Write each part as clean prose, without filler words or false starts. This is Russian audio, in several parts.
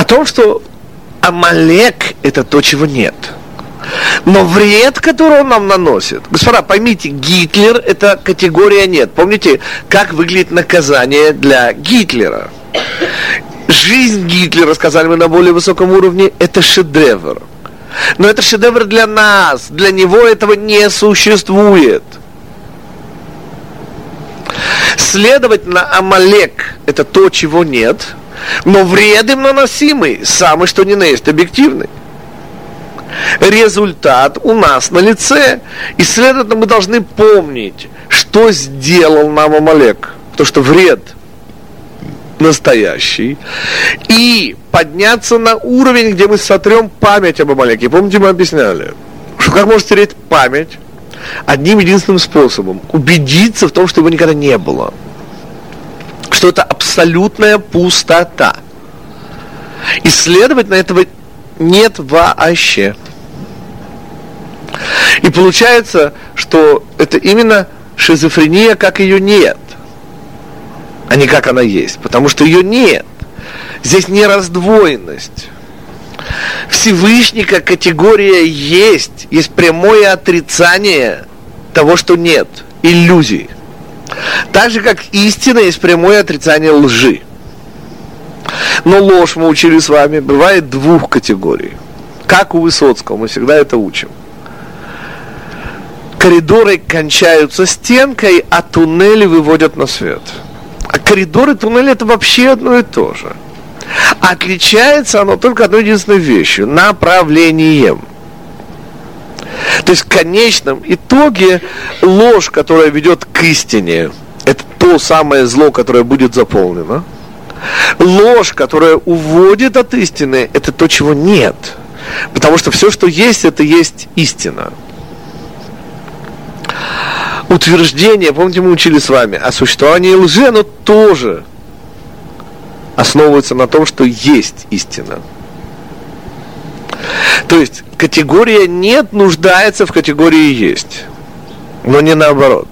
том, что Амалек – это то, чего нет. Но вред, который он нам наносит, господа, поймите, Гитлер – это категория нет. Помните, как выглядит наказание для Гитлера? Жизнь Гитлера, сказали мы на более высоком уровне, это шедевр. Но это шедевр для нас, для него этого не существует. Следовательно, Амалек – это то, чего нет, но вред им наносимый, самый что ни на есть объективный. Результат у нас на лице, и, следовательно, мы должны помнить, что сделал нам Амалек, потому что вред настоящий, и подняться на уровень, где мы сотрем память об Амалеке. Помните, мы объясняли, что как можно стереть память одним единственным способом – убедиться в том, что его никогда не было, что это абсолютная пустота, и, следовательно, этого нет вообще. И получается, что это именно шизофрения, как ее нет, а не как она есть, потому что ее нет. Здесь не раздвоенность. Всевышний как категория есть прямое отрицание того, что нет, иллюзий. Так же, как истина есть прямое отрицание лжи. Но ложь, мы учили с вами, бывает двух категорий. Как у Высоцкого, мы всегда это учим. Коридоры кончаются стенкой, а туннели выводят на свет. А коридоры и туннели – это вообще одно и то же. Отличается оно только одной единственной вещью – направлением. То есть в конечном итоге ложь, которая ведет к истине, это то самое зло, которое будет заполнено. Ложь, которая уводит от истины, это то, чего нет. Потому что все, что есть, это есть истина. Утверждение, помните, мы учили с вами, о существовании лжи, оно тоже основывается на том, что есть истина. То есть категория «нет» нуждается в категории «есть», но не наоборот.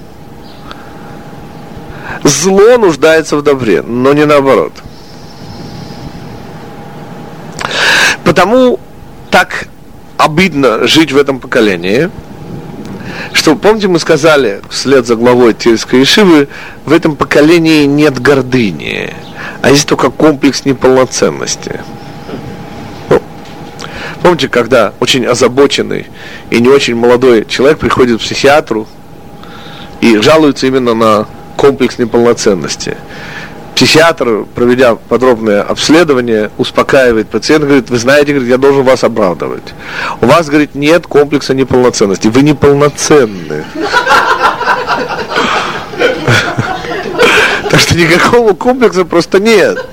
Зло нуждается в добре, но не наоборот. Потому так обидно жить в этом поколении, что, помните, мы сказали вслед за главой Тельской ешивы, в этом поколении нет гордыни, а есть только комплекс неполноценности. Помните, когда очень озабоченный и не очень молодой человек приходит к психиатру и жалуется именно на комплекс неполноценности. Психиатр, проведя подробное обследование, успокаивает пациента, говорит: вы знаете, говорит, я должен вас оправдывать. У вас, говорит, нет комплекса неполноценности. Вы неполноценны. Так что никакого комплекса просто нет.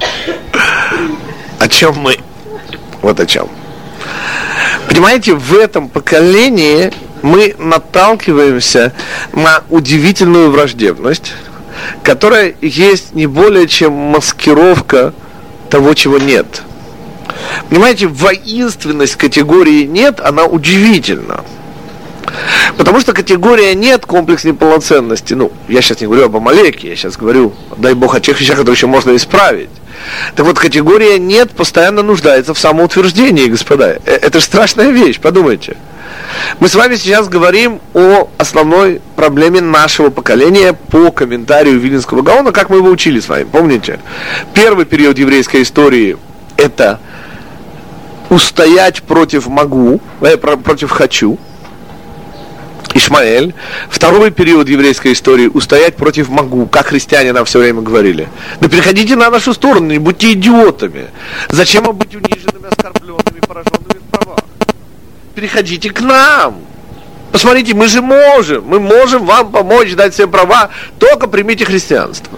О чем мы? Вот о чем. Понимаете, в этом поколении мы наталкиваемся на удивительную враждебность, которая есть не более чем маскировка того, чего нет. Понимаете, воинственность категории «нет», она удивительна. Потому что категория «нет», комплекс неполноценности, я сейчас не говорю об Амалеке, я сейчас говорю, дай Бог, о тех вещах, которые еще можно исправить. Так вот, категория «нет» постоянно нуждается в самоутверждении, господа. Это же страшная вещь, подумайте. Мы с вами сейчас говорим о основной проблеме нашего поколения по комментарию Виленского Гаона, как мы его учили с вами, помните? Первый период еврейской истории – это устоять против могу, против хочу, Ишмаэль. Второй период еврейской истории – устоять против могу, как христиане нам все время говорили. Да переходите на нашу сторону, не будьте идиотами. Зачем вам быть униженными, оскорбленными, пораженными в правах? Переходите к нам. Посмотрите, мы же можем. Мы можем вам помочь, дать все права. Только примите христианство.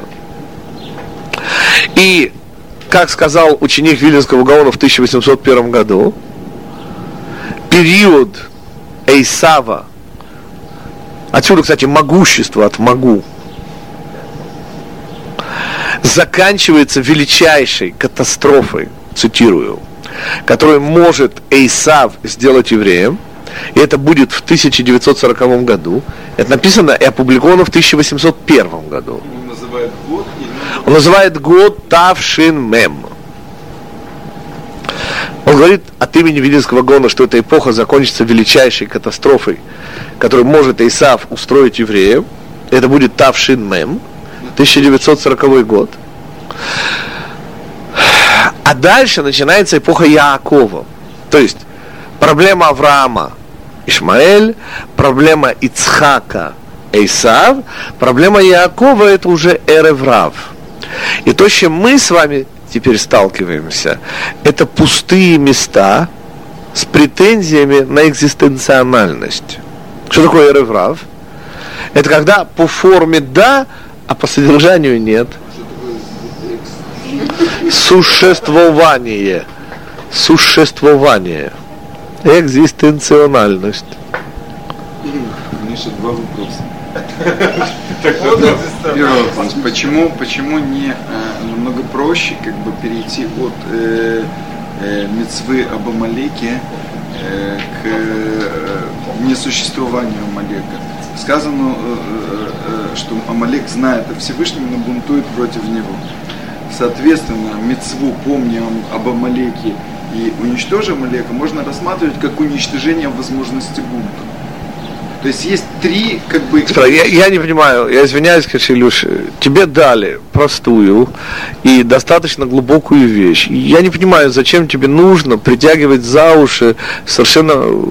И, как сказал ученик Виленского Гаона в 1801 году, период Эйсава, отсюда, кстати, могущество от могу, заканчивается величайшей катастрофой, цитирую, которую может Эйсав сделать евреям, и это будет в 1940 году. Это написано и опубликовано в 1801 году. Он называет год? Он называет год Тавшин Мем. Он говорит от имени Вилинского Гаона, что эта эпоха закончится величайшей катастрофой, которую может Исав устроить евреям. Это будет Тавшин Мем, 1940 год. А дальше начинается эпоха Яакова. То есть проблема Авраама Ишмаэль, проблема Ицхака Исав, проблема Яакова это уже Эрев Рав. И то, с чем мы с вами теперь сталкиваемся, это пустые места с претензиями на экзистенциональность. Что такое Эрев Рав? Это когда по форме да, а по содержанию нет. Существование. Существование. Экзистенциональность. Миша, два вопроса. Первый вопрос. Почему не намного проще перейти от мицвы об Амалеке к несуществованию Амалека? Сказано, что Амалек знает о Всевышнем, но бунтует против него. Соответственно, мицву «Помни об Амалеке» и «Уничтожи Амалека» можно рассматривать как уничтожение возможности бунта. То есть есть три Я не понимаю, я извиняюсь, конечно, Илюша, тебе дали простую и достаточно глубокую вещь. Я не понимаю, зачем тебе нужно притягивать за уши совершенно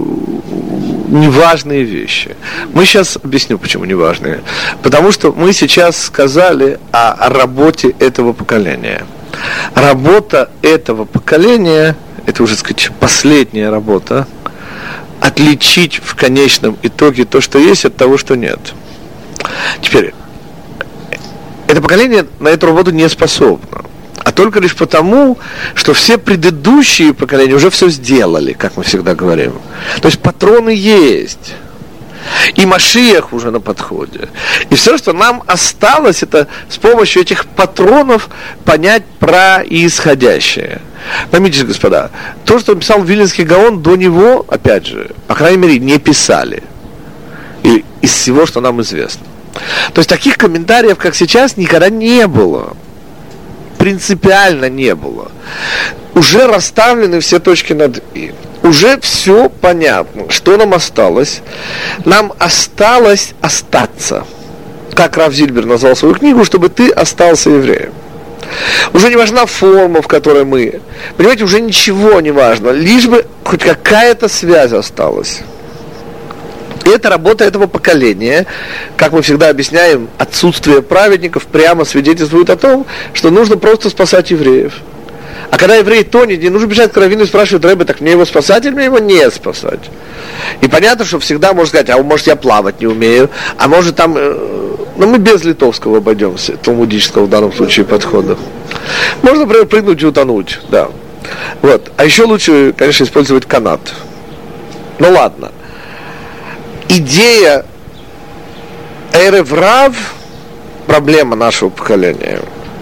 неважные вещи. Мы сейчас объясню, почему неважные. Потому что мы сейчас сказали о работе этого поколения. Работа этого поколения, это уже, сказать, последняя работа, отличить в конечном итоге то, что есть, от того, что нет. Теперь, это поколение на эту работу не способно. А только лишь потому, что все предыдущие поколения уже все сделали, как мы всегда говорим. То есть патроны есть. И Машиах уже на подходе. И все, что нам осталось, это с помощью этих патронов понять про исходящее. Поймите, господа, то, что написал Вилинский Гаон, до него, опять же, по крайней мере, не писали. И из всего, что нам известно. То есть таких комментариев, как сейчас, никогда не было. Принципиально не было. Уже расставлены все точки над «и». Уже все понятно. Что нам осталось? Нам осталось остаться. Как Рав Зильбер назвал свою книгу, чтобы ты остался евреем. Уже не важна форма, в которой мы. Понимаете, уже ничего не важно. Лишь бы хоть какая-то связь осталась. И это работа этого поколения. Как мы всегда объясняем, отсутствие праведников прямо свидетельствует о том, что нужно просто спасать евреев. А когда еврей тонет, не нужно бежать к раввину и спрашивать: Рэбе, так мне его спасать или мне его не спасать? И понятно, что всегда можно сказать: а может я плавать не умею, а может там... Но мы без литовского обойдемся, талмудического в данном случае подхода. Можно, например, прыгнуть и утонуть, да. Вот. А еще лучше, конечно, использовать канат. Ну ладно. Идея Эрев Рав, проблема нашего поколения,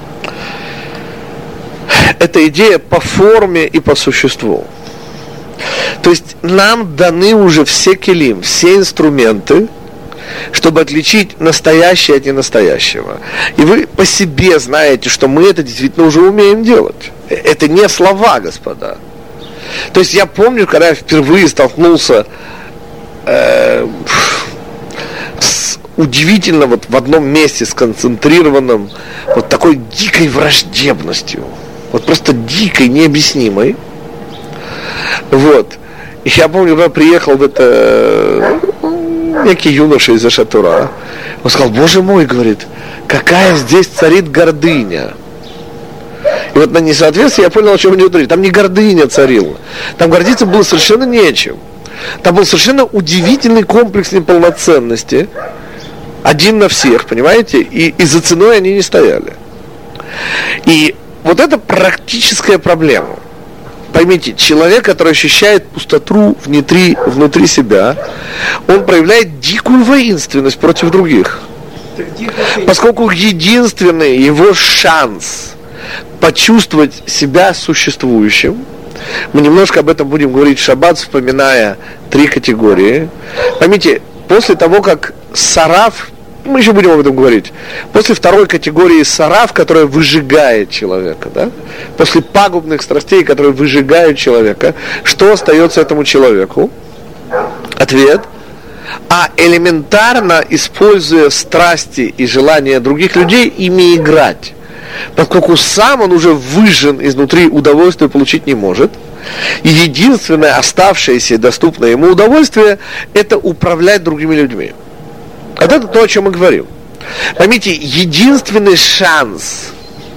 это идея по форме и по существу. То есть нам даны уже все келим, все инструменты, чтобы отличить настоящее от ненастоящего. И вы по себе знаете, что мы это действительно уже умеем делать. Это не слова, господа. То есть я помню, когда я впервые столкнулся с удивительно вот в одном месте сконцентрированным вот такой дикой враждебностью. Вот просто дикой, необъяснимой. Вот. И я помню, когда приехал в это некий юноша из Ашатура, он сказал: Боже мой, говорит, какая здесь царит гордыня. И вот на несоответствие я понял, о чем у него говорит. Там не гордыня царила. Там гордиться было совершенно нечем. Там был совершенно удивительный комплекс неполноценности. Один на всех, понимаете? И за ценой они не стояли. И вот это практическая проблема. Поймите, человек, который ощущает пустоту внутри себя, он проявляет дикую воинственность против других. Поскольку единственный его шанс почувствовать себя существующим, мы немножко об этом будем говорить в шаббат, вспоминая 3 категории. Поймите, после того, как Сараф мы еще будем об этом говорить, после второй категории сарав, которая выжигает человека, да? После пагубных страстей, которые выжигают человека, что остается этому человеку? Ответ. А элементарно, используя страсти и желания других людей, ими играть. Поскольку сам он уже выжжен изнутри, удовольствия получить не может. И единственное оставшееся и доступное ему удовольствие – это управлять другими людьми. Вот это то, о чем мы говорим. Поймите, единственный шанс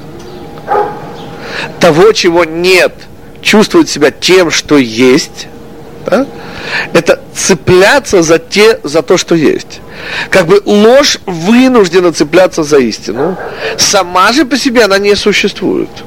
того, чего нет, чувствовать себя тем, что есть, да, это цепляться за то, что есть. Как бы ложь вынуждена цепляться за истину. Сама же по себе она не существует.